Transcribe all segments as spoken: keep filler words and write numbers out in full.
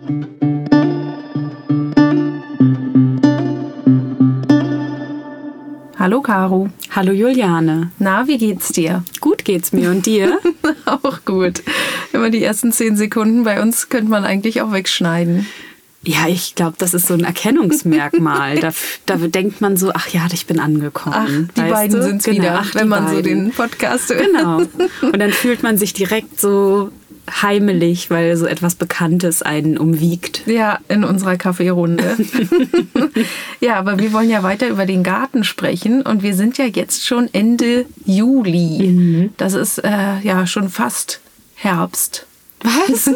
Hallo Caro. Hallo Juliane. Na, wie geht's dir? Gut geht's mir und dir? Auch gut. Immer die ersten zehn Sekunden bei uns könnte man eigentlich auch wegschneiden. Ja, ich glaube, das ist so ein Erkennungsmerkmal. da, da denkt man so, ach ja, ich bin angekommen. Ach, die beiden sind es genau, wieder, ach, wenn man beiden. so den Podcast hört. Genau. Und dann fühlt man sich direkt so heimelig, weil so etwas Bekanntes einen umwiegt. Ja, in unserer Kaffeerunde. Ja, aber wir wollen ja weiter über den Garten sprechen und wir sind ja jetzt schon Ende Juli. Mhm. Das ist äh, ja schon fast Herbst. Was?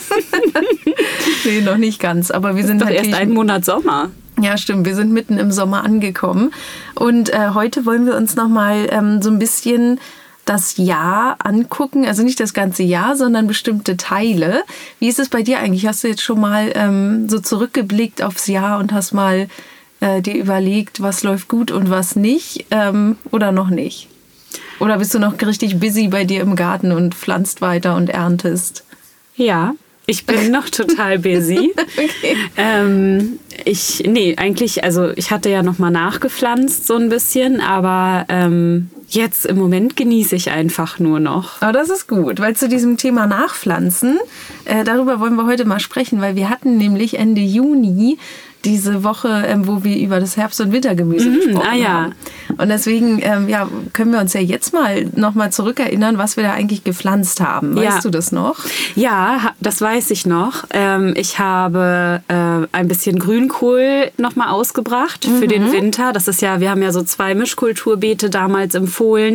Nee, noch nicht ganz, aber wir sind doch natürlich erst einen Monat Sommer. Ja, stimmt. Wir sind mitten im Sommer angekommen und äh, heute wollen wir uns noch mal ähm, so ein bisschen das Jahr angucken, also nicht das ganze Jahr, sondern bestimmte Teile. Wie ist es bei dir eigentlich? Hast du jetzt schon mal ähm, so zurückgeblickt aufs Jahr und hast mal äh, dir überlegt, was läuft gut und was nicht ähm, oder noch nicht? Oder bist du noch richtig busy bei dir im Garten und pflanzt weiter und erntest? Ja, ich bin noch total busy. Okay. Ähm, ich, nee, eigentlich, also ich hatte ja noch mal nachgepflanzt so ein bisschen, aber ähm, jetzt im Moment genieße ich einfach nur noch. Aber das ist gut, weil zu diesem Thema Nachpflanzen, äh, darüber wollen wir heute mal sprechen, weil wir hatten nämlich Ende Juni diese Woche, ähm, wo wir über das Herbst- und Wintergemüse mmh, gesprochen ah, ja. haben. Und deswegen ähm, ja, können wir uns ja jetzt mal noch mal zurückerinnern, was wir da eigentlich gepflanzt haben. Weißt ja. du das noch? Ja, das weiß ich noch. Ähm, ich habe äh, ein bisschen Grünkohl noch mal ausgebracht für mhm. den Winter. Das ist ja, wir haben ja so zwei Mischkulturbeete damals empfohlen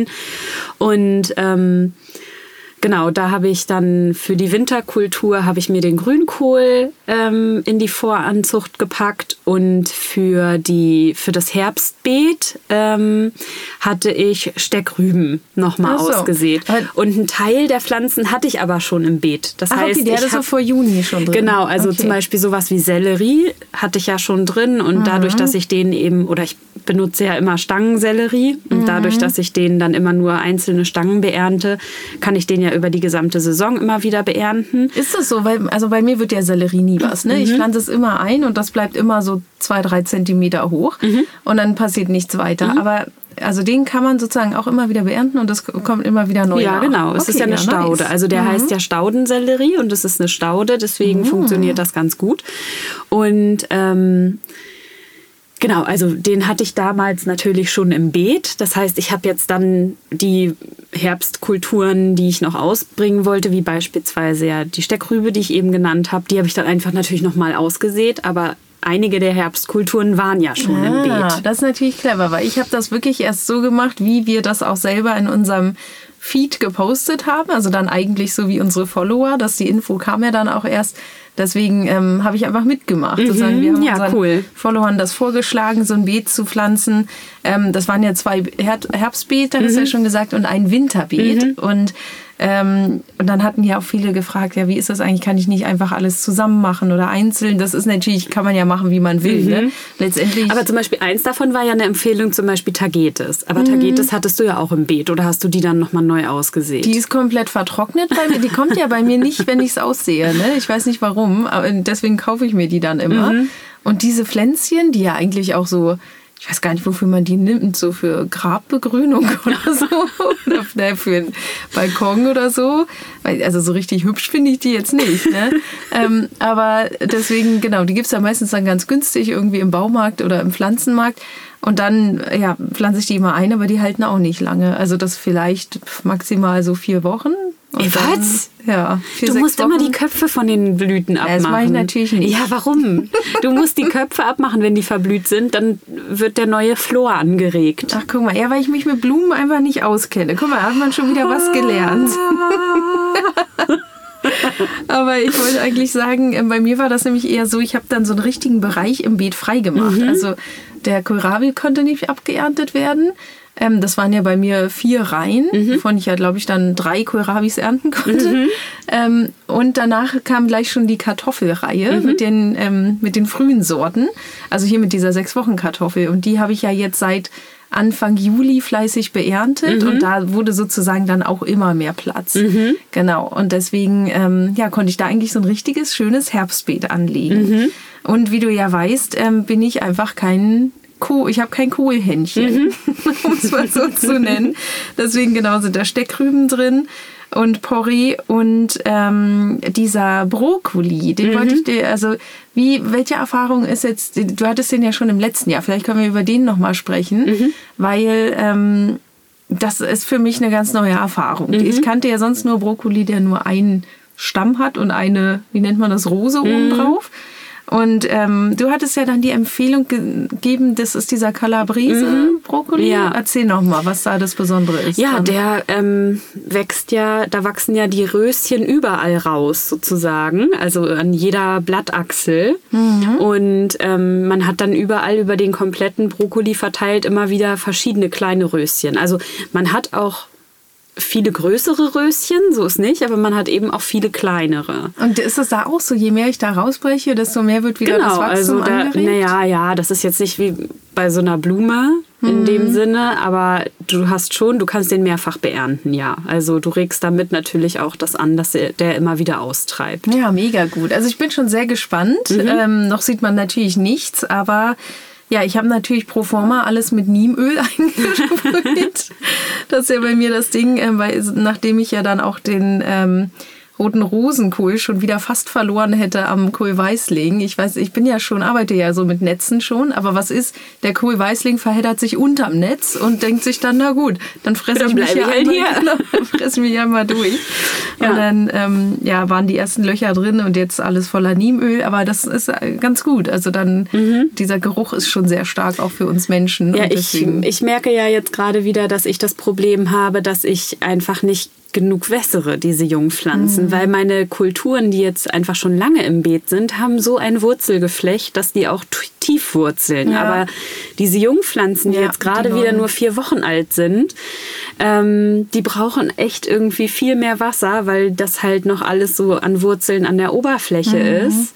und ähm, genau, da habe ich dann für die Winterkultur habe ich mir den Grünkohl ähm, in die Voranzucht gepackt und für die für das Herbstbeet ähm, hatte ich Steckrüben nochmal so. ausgesät. Und einen Teil der Pflanzen hatte ich aber schon im Beet. Das Ach, heißt, okay, die hatte ich hab, so vor Juni schon drin. Genau, also okay. zum Beispiel sowas wie Sellerie hatte ich ja schon drin und mhm. dadurch, dass ich den eben, oder ich benutze ja immer Stangensellerie und mhm. dadurch, dass ich den dann immer nur einzelne Stangen beernte, kann ich den ja über die gesamte Saison immer wieder beernten. Ist das so? Weil, also bei mir wird ja Sellerie nie was. Ne? Mhm. Ich pflanze es immer ein und das bleibt immer so zwei, drei Zentimeter hoch mhm. und dann passiert nichts weiter. Mhm. Aber also den kann man sozusagen auch immer wieder beernten und das kommt immer wieder neu Ja, nach. genau. Es okay, ist ja eine ja, Staude. Nice. Also der mhm. heißt ja Staudensellerie und es ist eine Staude, deswegen mhm. funktioniert das ganz gut. Und ähm, genau, also den hatte ich damals natürlich schon im Beet. Das heißt, ich habe jetzt dann die Herbstkulturen, die ich noch ausbringen wollte, wie beispielsweise ja die Steckrübe, die ich eben genannt habe, die habe ich dann einfach natürlich nochmal ausgesät, aber einige der Herbstkulturen waren ja schon ah, im Beet. Das ist natürlich clever, weil ich habe das wirklich erst so gemacht, wie wir das auch selber in unserem Feed gepostet haben. Also dann eigentlich so wie unsere Follower, dass die Info kam ja dann auch erst. Deswegen ähm, habe ich einfach mitgemacht. Mhm, also wir haben ja, unseren cool. Followern das vorgeschlagen, so ein Beet zu pflanzen. Ähm, das waren ja zwei Her- Herbstbeete, hast du mhm. ja schon gesagt, und ein Winterbeet. Mhm. Und, ähm, und dann hatten ja auch viele gefragt, ja, wie ist das eigentlich? Kann ich nicht einfach alles zusammen machen oder einzeln? Das ist natürlich, kann man ja machen, wie man will. Mhm. Ne? Letztendlich. Aber zum Beispiel eins davon war ja eine Empfehlung, zum Beispiel Tagetes. Aber mhm. Tagetes hattest du ja auch im Beet oder hast du die dann nochmal neu ausgesät? Die ist komplett vertrocknet bei mir. Die kommt ja bei mir nicht, wenn ich es aussehe. Ne? Ich weiß nicht warum, aber deswegen kaufe ich mir die dann immer. Mhm. Und diese Pflänzchen, die ja eigentlich auch so, ich weiß gar nicht, wofür man die nimmt, so für Grabbegrünung oder so oder für einen Balkon oder so. Also so richtig hübsch finde ich die jetzt nicht. Ne? ähm, aber deswegen, genau, die gibt es ja meistens dann ganz günstig irgendwie im Baumarkt oder im Pflanzenmarkt. Und dann ja, pflanze ich die immer ein, aber die halten auch nicht lange. Also das vielleicht maximal so vier Wochen. Und was? Dann, ja, du musst Wochen. immer die Köpfe von den Blüten abmachen. Das mache ich natürlich nicht. Ja, warum? Du musst die Köpfe abmachen, wenn die verblüht sind. Dann wird der neue Flor angeregt. Ach, guck mal. Ja, weil ich mich mit Blumen einfach nicht auskenne. Guck mal, hat man schon wieder was gelernt. Aber ich wollte eigentlich sagen, bei mir war das nämlich eher so, ich habe dann so einen richtigen Bereich im Beet freigemacht. Mhm. Also der Kohlrabi konnte nicht abgeerntet werden. Ähm, das waren ja bei mir vier Reihen, mhm. wovon ich ja, glaube ich, dann drei Kohlrabis ernten konnte. Mhm. Ähm, und danach kam gleich schon die Kartoffelreihe mhm. mit den, ähm, mit den frühen Sorten. Also hier mit dieser Sechs-Wochen-Kartoffel. Und die habe ich ja jetzt seit Anfang Juli fleißig beerntet mhm. und da wurde sozusagen dann auch immer mehr Platz. Mhm. Genau. Und deswegen ähm, ja, konnte ich da eigentlich so ein richtiges, schönes Herbstbeet anlegen. Mhm. Und wie du ja weißt, ähm, bin ich einfach kein Kohl, ich habe kein Kohlhändchen, mhm. um es mal so zu nennen. Deswegen genau sind da Steckrüben drin und Porree und ähm, dieser Brokkoli, den mhm. wollte ich dir, also wie, welche Erfahrung ist jetzt, du hattest den ja schon im letzten Jahr, vielleicht können wir über den nochmal sprechen, mhm. weil ähm, das ist für mich eine ganz neue Erfahrung. Mhm. Ich kannte ja sonst nur Brokkoli, der nur einen Stamm hat und eine, wie nennt man das, Rose mhm. oben drauf. Und ähm, du hattest ja dann die Empfehlung gegeben, das ist dieser Calabrese-Brokkoli. Mhm. Ja. Erzähl noch mal, was da das Besondere ist. Ja, der ähm, wächst ja, da wachsen ja die Röschen überall raus sozusagen, also an jeder Blattachsel. Mhm. Und ähm, man hat dann überall über den kompletten Brokkoli verteilt immer wieder verschiedene kleine Röschen. Also man hat auch viele größere Röschen, so ist nicht, aber man hat eben auch viele kleinere. Und ist es da auch so, je mehr ich da rausbreche, desto mehr wird wieder genau, das Wachstum also da, angeregt? Naja, ja, das ist jetzt nicht wie bei so einer Blume in mhm. dem Sinne, aber du hast schon, du kannst den mehrfach beernten, ja. Also du regst damit natürlich auch das an, dass der, der immer wieder austreibt. Ja, mega gut. Also ich bin schon sehr gespannt. Mhm. Ähm, noch sieht man natürlich nichts, aber ja, ich habe natürlich pro forma alles mit Niemöl eingesprüht. Das ist ja bei mir das Ding, äh, weil, nachdem ich ja dann auch den ähm, roten Rosenkohl schon wieder fast verloren hätte am Kohlweißling. Ich weiß, ich bin ja schon, arbeite ja so mit Netzen schon, aber was ist, der Kohlweißling verheddert sich unterm Netz und denkt sich dann, na gut, dann fresse ich mich ja halt einmal, hier. Genau, fresse mich einmal durch. Ja. Und dann ähm, ja, waren die ersten Löcher drin und jetzt alles voller Niemöl, aber das ist ganz gut. Also dann, mhm. dieser Geruch ist schon sehr stark auch für uns Menschen. Ja, ich, ich merke ja jetzt gerade wieder, dass ich das Problem habe, dass ich einfach nicht genug wässere, diese Jungpflanzen, mhm. weil meine Kulturen, die jetzt einfach schon lange im Beet sind, haben so ein Wurzelgeflecht, dass die auch tief wurzeln. Ja. Aber diese Jungpflanzen, die ja, jetzt gerade wieder nur vier Wochen alt sind, ähm, die brauchen echt irgendwie viel mehr Wasser, weil das halt noch alles so an Wurzeln an der Oberfläche mhm. ist.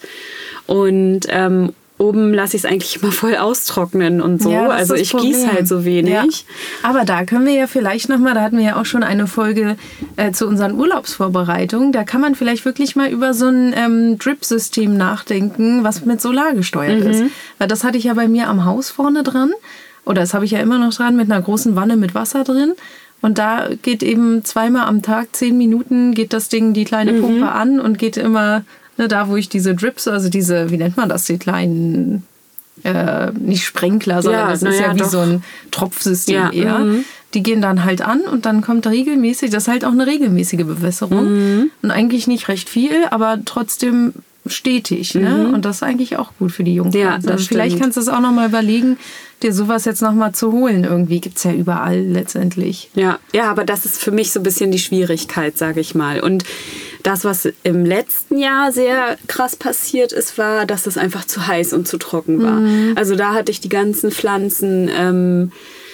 Und ähm, oben lasse ich es eigentlich immer voll austrocknen und so. Ja, also ich gieße halt so wenig. Ja. Aber da können wir ja vielleicht nochmal, da hatten wir ja auch schon eine Folge äh, zu unseren Urlaubsvorbereitungen, da kann man vielleicht wirklich mal über so ein ähm, Drip-System nachdenken, was mit Solar gesteuert mhm. ist. Weil das hatte ich ja bei mir am Haus vorne dran. Oder das habe ich ja immer noch dran mit einer großen Wanne mit Wasser drin. Und da geht eben zweimal am Tag, zehn Minuten, geht das Ding, die kleine Pumpe mhm. an und geht immer... Ne, da, wo ich diese Drips, also diese, wie nennt man das, die kleinen, äh, nicht Sprenkler, sondern ja, das ist ja, ja wie doch. so ein Tropfsystem ja, eher. M- die gehen dann halt an und dann kommt regelmäßig, das ist halt auch eine regelmäßige Bewässerung. Mhm. Und eigentlich nicht recht viel, aber trotzdem stetig. Mhm. Ne? Und das ist eigentlich auch gut für die Jungpflanzen. Ja, also vielleicht kannst du es auch nochmal überlegen, dir sowas jetzt nochmal zu holen. Irgendwie gibt es ja überall letztendlich. Ja, ja, aber das ist für mich so ein bisschen die Schwierigkeit, sage ich mal. Und das, was im letzten Jahr sehr krass passiert ist, war, dass es einfach zu heiß und zu trocken war. Mhm. Also da hatte ich die ganzen Pflanzen ähm,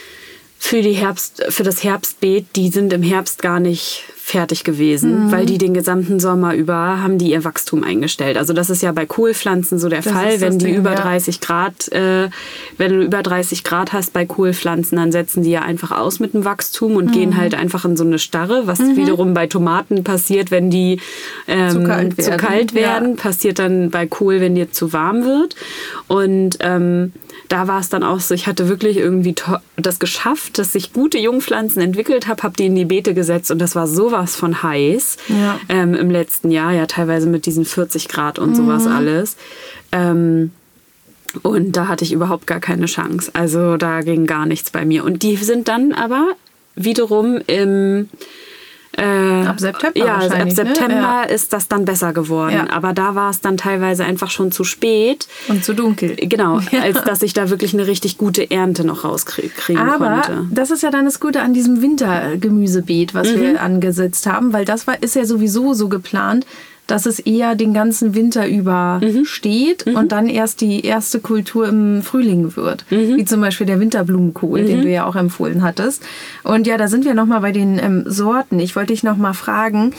für, die Herbst, für das Herbstbeet, die sind im Herbst gar nicht fertig gewesen, mhm. weil die den gesamten Sommer über haben die ihr Wachstum eingestellt. Also das ist ja bei Kohlpflanzen so der das Fall, wenn die Ding, über ja. dreißig Grad, äh, wenn du über dreißig Grad hast bei Kohlpflanzen, dann setzen die ja einfach aus mit dem Wachstum und mhm. gehen halt einfach in so eine Starre, was mhm. wiederum bei Tomaten passiert, wenn die ähm, zu kalt werden, zu kalt werden. Ja. Passiert dann bei Kohl, wenn dir zu warm wird. Und ähm, da war es dann auch so, ich hatte wirklich irgendwie to- das geschafft, dass ich gute Jungpflanzen entwickelt habe, habe die in die Beete gesetzt und das war sowas von heiß ja. ähm, im letzten Jahr, ja teilweise mit diesen vierzig Grad und mhm. sowas alles. Ähm, und da hatte ich überhaupt gar keine Chance. Also da ging gar nichts bei mir. Und die sind dann aber wiederum im Äh, ab September ja, also ab September ne? ja. ist das dann besser geworden. Ja. Aber da war es dann teilweise einfach schon zu spät. Und zu dunkel. Genau, ja. als dass ich da wirklich eine richtig gute Ernte noch rauskriegen Aber konnte. Das ist ja dann das Gute an diesem Wintergemüsebeet, was mhm. wir angesetzt haben, weil das war, ist ja sowieso so geplant, dass es eher den ganzen Winter über mhm. steht mhm. und dann erst die erste Kultur im Frühling wird. Mhm. Wie zum Beispiel der Winterblumenkohl, mhm. den du ja auch empfohlen hattest. Und ja, da sind wir nochmal bei den ähm, Sorten. Ich wollte dich nochmal fragen,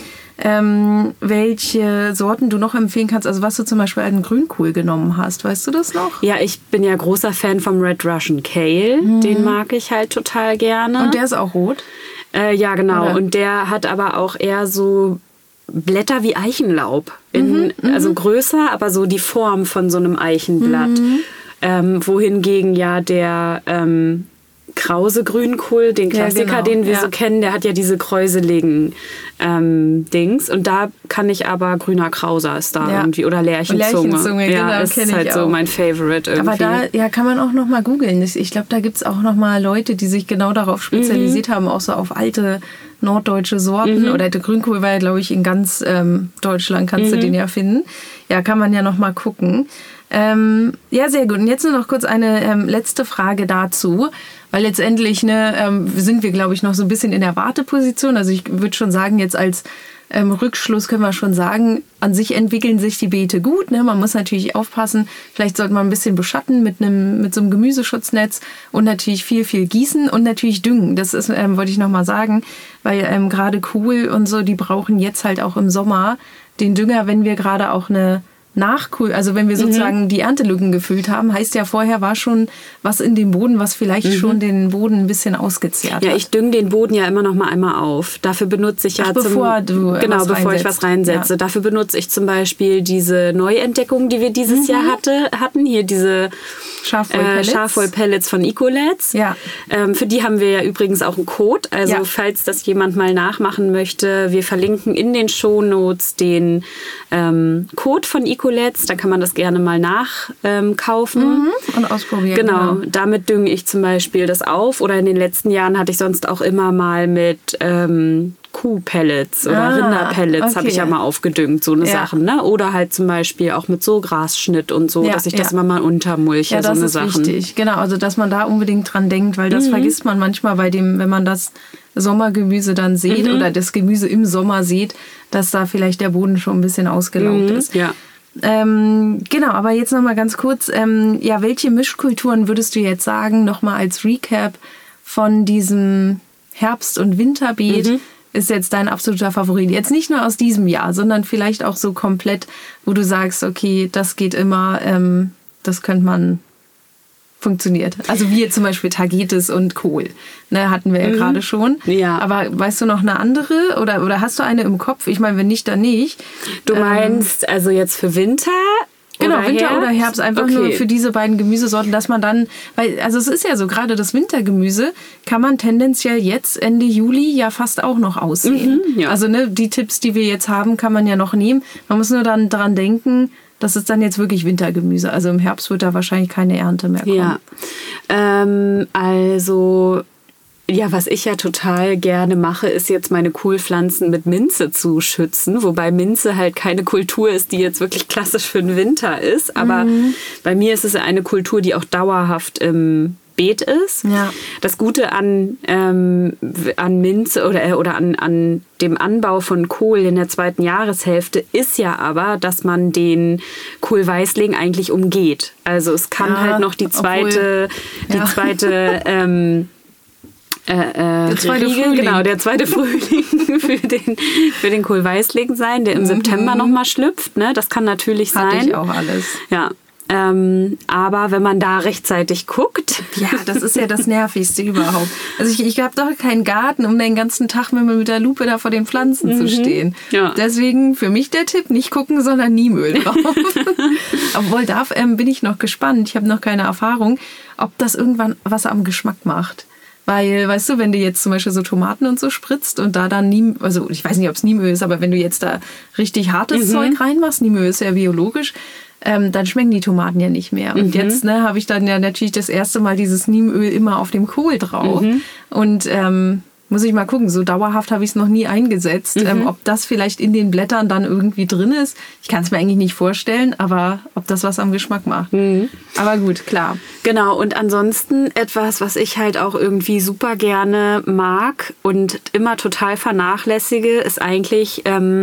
ähm, welche Sorten du noch empfehlen kannst. Also was du zum Beispiel einen Grünkohl genommen hast. Weißt du das noch? Ja, ich bin ja großer Fan vom Red Russian Kale. Mhm. Den mag ich halt total gerne. Und der ist auch rot? Äh, ja, genau. Oder? Und der hat aber auch eher so Blätter wie Eichenlaub. In, mhm, also größer, aber so die Form von so einem Eichenblatt. Mhm. Ähm, wohingegen ja der ähm, Krause Grünkohl, den Klassiker, ja, genau. den wir ja. so kennen, der hat ja diese kräuseligen ähm, Dings. Und da kann ich aber grüner Krauser ist da ja. irgendwie. Oder Lärchenzunge. Lärchenzunge, ja, genau, ist halt ich so auch. mein Favorite irgendwie. Aber da ja, kann man auch noch mal googeln. Ich glaube, da gibt es auch noch mal Leute, die sich genau darauf spezialisiert mhm. haben, auch so auf alte norddeutsche Sorten. Mhm. Oder der Grünkohl war ja, glaube ich, in ganz ähm, Deutschland kannst mhm. du den ja finden. Ja, kann man ja noch mal gucken. Ähm, ja, sehr gut. Und jetzt nur noch kurz eine ähm, letzte Frage dazu, weil letztendlich ne, ähm, sind wir, glaube ich, noch so ein bisschen in der Warteposition. Also ich würde schon sagen, jetzt als ähm, Rückschluss können wir schon sagen, an sich entwickeln sich die Beete gut. Ne? Man muss natürlich aufpassen, vielleicht sollte man ein bisschen beschatten mit einem mit so einem Gemüseschutznetz und natürlich viel, viel gießen und natürlich düngen. Das ist, ähm, wollte ich nochmal sagen, weil ähm, gerade Kohl und so, die brauchen jetzt halt auch im Sommer den Dünger, wenn wir gerade auch eine Nachkohl, also wenn wir sozusagen mhm. die Erntelücken gefüllt haben, heißt ja vorher war schon was in dem Boden, was vielleicht mhm. schon den Boden ein bisschen ausgezehrt ja, hat. Ich dünge den Boden ja immer noch mal einmal auf. Dafür benutze ich ja Ach, zum, bevor du genau was bevor ich was reinsetze. Ja. Dafür benutze ich zum Beispiel diese Neuentdeckung, die wir dieses mhm. Jahr hatte, hatten hier diese Schafwollpellets äh, Schafwollpellets von Ecolets. Ja. Ähm, für die haben wir ja übrigens auch einen Code. Also ja. falls das jemand mal nachmachen möchte, wir verlinken in den Shownotes den ähm, Code von Ecolets. Da kann man das gerne mal nachkaufen. Ähm, mhm. Und ausprobieren. Genau, genau, damit dünge ich zum Beispiel das auf. Oder in den letzten Jahren hatte ich sonst auch immer mal mit ähm, Kuhpellets oder ah, Rinderpellets okay. habe ich ja mal aufgedüngt, so eine ja. Sachen. Ne? Oder halt zum Beispiel auch mit so Grasschnitt und so, ja, dass ich das ja. immer mal untermulche, ja, so eine das ist Sachen. Wichtig. Genau, also dass man da unbedingt dran denkt, weil das mhm. vergisst man manchmal bei dem, wenn man das Sommergemüse dann sieht mhm. oder das Gemüse im Sommer sieht, dass da vielleicht der Boden schon ein bisschen ausgelaugt mhm. ist. Ja. Ähm, genau, aber jetzt noch mal ganz kurz, ähm, ja, welche Mischkulturen würdest du jetzt sagen, noch mal als Recap von diesem Herbst- und Winterbeet, mhm. ist jetzt dein absoluter Favorit? Jetzt nicht nur aus diesem Jahr, sondern vielleicht auch so komplett, wo du sagst, okay, das geht immer, ähm, das könnte man, funktioniert. Also wie zum Beispiel Tagetes und Kohl, ne, hatten wir ja mhm. gerade schon. Ja. Aber weißt du noch eine andere oder, oder hast du eine im Kopf? Ich meine, wenn nicht, dann nicht. Du meinst ähm, also jetzt für Winter? Genau, oder Winter Herbst? oder Herbst, einfach okay. nur für diese beiden Gemüsesorten, dass man dann, weil, also es ist ja so, gerade das Wintergemüse kann man tendenziell jetzt Ende Juli ja fast auch noch aussehen. Mhm, ja. Also ne, die Tipps, die wir jetzt haben, kann man ja noch nehmen. Man muss nur dann dran denken, das ist dann jetzt wirklich Wintergemüse. Also im Herbst wird da wahrscheinlich keine Ernte mehr kommen. Ja, ähm, also... Ja, was ich ja total gerne mache, ist jetzt meine Kohlpflanzen mit Minze zu schützen. Wobei Minze halt keine Kultur ist, die jetzt wirklich klassisch für den Winter ist. Aber mhm. bei mir ist es eine Kultur, die auch dauerhaft im Beet ist. Ja. Das Gute an, ähm, an Minze oder, oder an, an dem Anbau von Kohl in der zweiten Jahreshälfte ist ja aber, dass man den Kohlweißling eigentlich umgeht. Also es kann ja, halt noch die zweite, obwohl, ja. die zweite ähm, Äh, äh, der zweite Riegel, Frühling. Genau, der zweite Frühling für den, für den Kohlweißling sein, der im mhm. September nochmal schlüpft. Ne? Das kann natürlich Hatte sein. ich auch alles. Ja. Ähm, aber wenn man da rechtzeitig guckt. Ja, das ist ja das Nervigste überhaupt. Also ich, ich habe doch keinen Garten, um den ganzen Tag mit, mit der Lupe da vor den Pflanzen mhm. zu stehen. Ja. Deswegen für mich der Tipp, nicht gucken, sondern Niemöl drauf. Obwohl, da ähm, bin ich noch gespannt. Ich habe noch keine Erfahrung, ob das irgendwann was am Geschmack macht. Weil, weißt du, wenn du jetzt zum Beispiel so Tomaten und so spritzt und da dann Niem, also ich weiß nicht, ob es Niemöl ist, aber wenn du jetzt da richtig hartes mhm. Zeug reinmachst, Niemöl ist ja biologisch, ähm, dann schmecken die Tomaten ja nicht mehr. Und mhm. jetzt ne, habe ich dann ja natürlich das erste Mal dieses Niemöl immer auf dem Kohl drauf. Mhm. Und ähm, muss ich mal gucken, so dauerhaft habe ich es noch nie eingesetzt. Mhm. Ähm, ob das vielleicht in den Blättern dann irgendwie drin ist, ich kann es mir eigentlich nicht vorstellen, aber ob das was am Geschmack macht. Mhm. Aber gut, klar. Genau, und ansonsten etwas, was ich halt auch irgendwie super gerne mag und immer total vernachlässige, ist eigentlich ähm,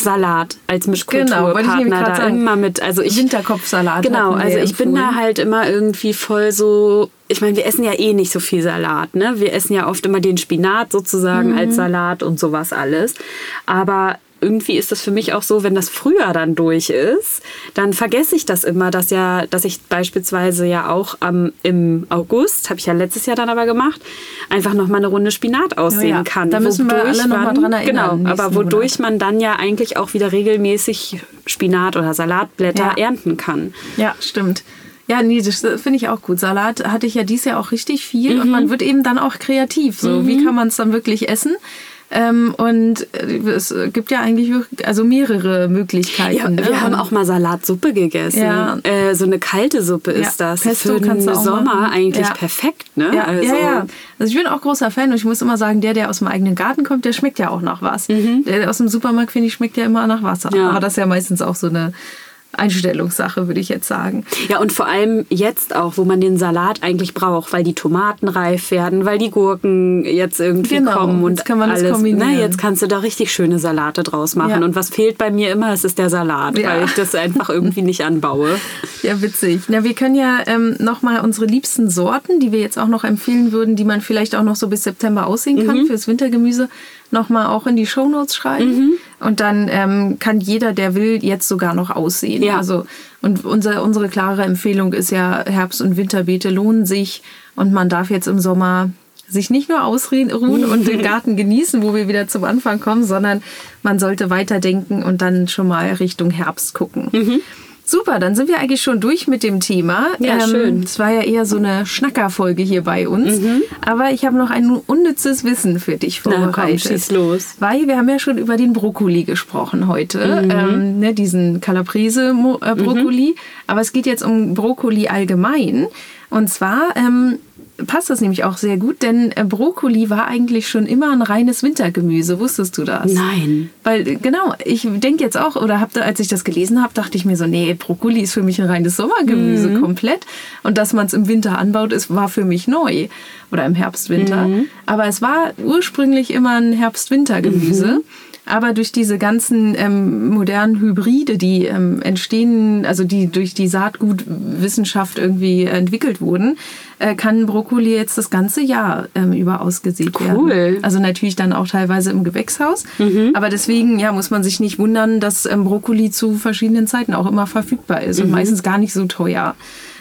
Salat als Mischkulturpartner genau, ich da sagen, immer mit. Also ich, Winterkopfsalat. Genau, also ich empfohlen. bin da halt immer irgendwie voll so, ich meine, wir essen ja eh nicht so viel Salat, ne? Wir essen ja oft immer den Spinat sozusagen mhm. als Salat und sowas alles. Aber irgendwie ist das für mich auch so, wenn das Frühjahr dann durch ist, dann vergesse ich das immer, dass ja, dass ich beispielsweise ja auch am, im August, habe ich ja letztes Jahr dann aber gemacht, einfach noch mal eine Runde Spinat aussehen ja, ja. kann. Da müssen wir alle noch mal dran erinnern. Genau, aber wodurch Monat. man dann ja eigentlich auch wieder regelmäßig Spinat oder Salatblätter ja. ernten kann. Ja, stimmt. Ja, nee, das finde ich auch gut. Salat hatte ich ja dieses Jahr auch richtig viel mhm. und man wird eben dann auch kreativ. So, mhm. wie kann man es dann wirklich essen? Ähm, und es gibt ja eigentlich also mehrere Möglichkeiten. Ja, wir ne? haben auch mal Salatsuppe gegessen. Ja. Äh, so eine kalte Suppe ist ja, das. Pesto für kannst den du auch Sommer machen. eigentlich ja. perfekt. Ne? Ja, also. ja, ja. Also ich bin auch großer Fan und ich muss immer sagen, der, der aus dem eigenen Garten kommt, der schmeckt ja auch nach was. Mhm. Der aus dem Supermarkt, finde ich, schmeckt ja immer nach Wasser. Ja. Aber das ist ja meistens auch so eine Einstellungssache, würde ich jetzt sagen. Ja, und vor allem jetzt auch, wo man den Salat eigentlich braucht, weil die Tomaten reif werden, weil die Gurken jetzt irgendwie genau, kommen und jetzt kann man alles. Das kombinieren. Ne, jetzt kannst du da richtig schöne Salate draus machen. Ja. Und was fehlt bei mir immer, es ist der Salat, ja. weil ich das einfach irgendwie nicht anbaue. Ja, witzig. Na, wir können ja ähm, nochmal unsere liebsten Sorten, die wir jetzt auch noch empfehlen würden, die man vielleicht auch noch so bis September aussehen kann mhm. fürs Wintergemüse, nochmal auch in die Shownotes schreiben. Mhm. Und dann ähm, kann jeder, der will, jetzt sogar noch aussehen. Ja. Also, und unser, unsere klare Empfehlung ist ja, Herbst- und Winterbeete lohnen sich. Und man darf jetzt im Sommer sich nicht nur ausruhen und den Garten genießen, wo wir wieder zum Anfang kommen, sondern man sollte weiterdenken und dann schon mal Richtung Herbst gucken. Mhm. Super, dann sind wir eigentlich schon durch mit dem Thema. Ja, ähm, schön. Es war ja eher so eine Schnackerfolge hier bei uns. Mhm. Aber ich habe noch ein unnützes Wissen für dich vorbereitet. Na komm, schieß los. Weil wir haben ja schon über den Brokkoli gesprochen heute. Mhm. Ähm, ne, diesen Calabrese-Brokkoli. Mhm. Aber es geht jetzt um Brokkoli allgemein. Und zwar ähm, passt das nämlich auch sehr gut, denn Brokkoli war eigentlich schon immer ein reines Wintergemüse. Wusstest du das? Nein. Weil, genau, ich denke jetzt auch, oder hab da, als ich das gelesen habe, dachte ich mir so, nee, Brokkoli ist für mich ein reines Sommergemüse mhm. komplett. Und dass man es im Winter anbaut, ist, war für mich neu. Oder im Herbst, Winter. Mhm. Aber es war ursprünglich immer ein Herbst-Winter-Gemüse. Mhm. Aber durch diese ganzen ähm, modernen Hybride, die ähm, entstehen, also die durch die Saatgutwissenschaft irgendwie entwickelt wurden, äh, kann Brokkoli jetzt das ganze Jahr ähm, über ausgesät cool. werden. Also natürlich dann auch teilweise im Gewächshaus. Mhm. Aber deswegen ja, muss man sich nicht wundern, dass ähm, Brokkoli zu verschiedenen Zeiten auch immer verfügbar ist mhm. und meistens gar nicht so teuer.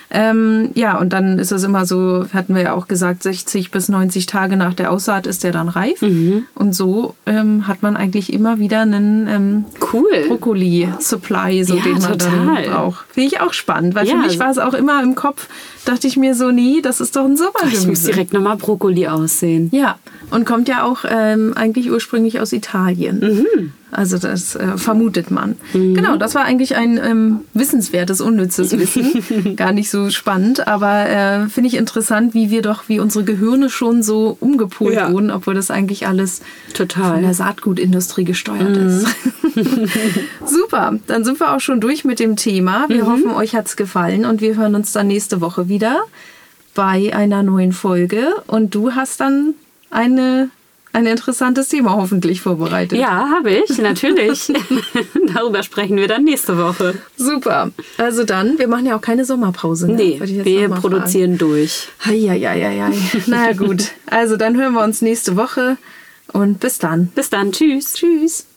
Ähm, ja, und dann ist es immer so, hatten wir ja auch gesagt, sechzig bis neunzig Tage nach der Aussaat ist der dann reif. Mhm. Und so ähm, hat man eigentlich immer wieder einen ähm, cool. Brokkoli-Supply, so, ja, den man total. dann braucht. Finde ich auch spannend, weil ja. für mich war es auch immer im Kopf, dachte ich mir so, nee, das ist doch ein Sommergemüse. Ich muss direkt nochmal Brokkoli aussehen. Ja, und kommt ja auch ähm, eigentlich ursprünglich aus Italien. Mhm. Also das äh, vermutet man. Mhm. Genau, das war eigentlich ein ähm, wissenswertes, unnützes Wissen. Gar nicht so spannend, aber äh, finde ich interessant, wie wir doch, wie unsere Gehirne schon so umgepolt ja. wurden, obwohl das eigentlich alles total von der Saatgutindustrie gesteuert mhm. ist. Super, dann sind wir auch schon durch mit dem Thema. Wir mhm. hoffen, euch hat's gefallen und wir hören uns dann nächste Woche wieder bei einer neuen Folge. Und du hast dann eine... ein interessantes Thema hoffentlich vorbereitet. Ja, habe ich, natürlich. Darüber sprechen wir dann nächste Woche. Super. Also dann, wir machen ja auch keine Sommerpause. Ne? Nee, wir produzieren fragen. durch. Heieieiei. Na gut, also dann hören wir uns nächste Woche und bis dann. Bis dann, tschüss. Tschüss.